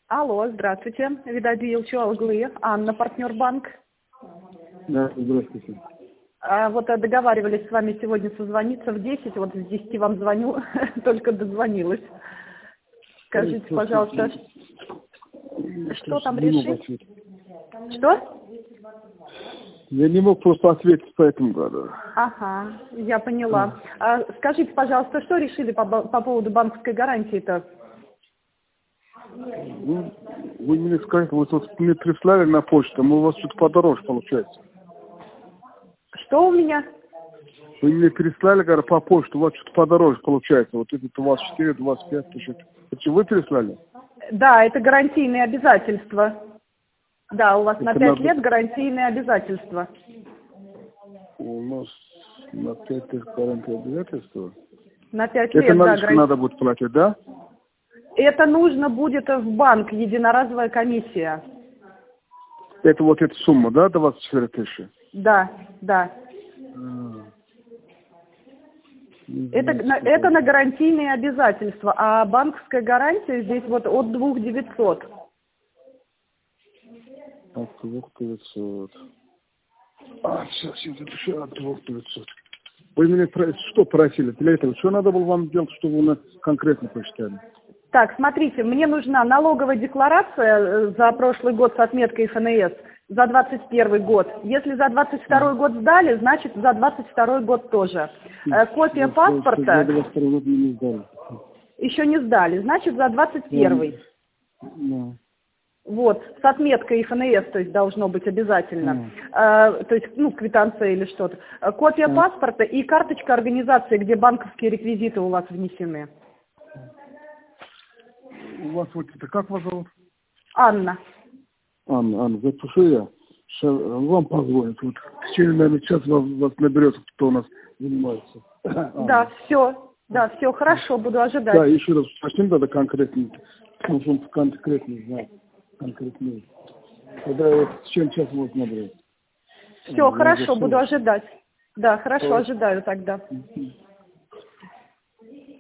Алло, здравствуйте. Видади Елчу Алглы, Анна, партнер банк. Да, здравствуйте. Договаривались с вами сегодня созвониться в 10, вот с 10 вам звоню, только дозвонилась. Скажите, пожалуйста, что там решить? Что? Я не мог просто ответить по этому году. Ага, я поняла. Скажите, пожалуйста, что решили по поводу банковской гарантии-то? Ну, вы мне скажите, вы тут мне прислали на почту, но у вас что-то подороже получается. Что у меня? Вы мне переслали, говорю, по почту, у вас что-то подороже получается. Вот это 24, 25 тысяч. Это вы переслали? Да, это гарантийные обязательства. Да, у вас на 5 лет гарантийные обязательства. У нас на 5 лет гарантийные обязательства? На 5 лет, это да. наличку надо будет платить, да? Это нужно будет в банк, единоразовая комиссия. Это вот эта сумма, да, 24 тысячи? Да, да. Это на гарантийные обязательства, а банковская гарантия здесь вот от 2900. От 2900. Сейчас, я запишу, от 2900. Вы меня что просили? Для этого что надо было вам делать, чтобы вы нас конкретно посчитали? Так, смотрите, мне нужна налоговая декларация за прошлый год с отметкой ФНС за 21 год. Если за 22 год сдали, значит за 22 год тоже. Копия паспорта... За 22 год не сдали. Еще не сдали, значит за 21. Да. Вот, с отметкой ФНС, то есть должно быть обязательно. То есть, квитанция или что-то. Копия паспорта и карточка организации, где банковские реквизиты у вас внесены. У вас вот это, как вас зовут? Анна. Анна, запишу я. Сейчас вам позвонят. Вот в течение, наверное, час вас наберется, кто у нас занимается. Да, все. Да, все хорошо, буду ожидать. Да, еще раз уточним тогда конкретно. Потому что он конкретно знает. Конкретно. Тогда вот в течение часа вас наберет. Все, хорошо, буду ожидать. Да, хорошо, ожидаю тогда.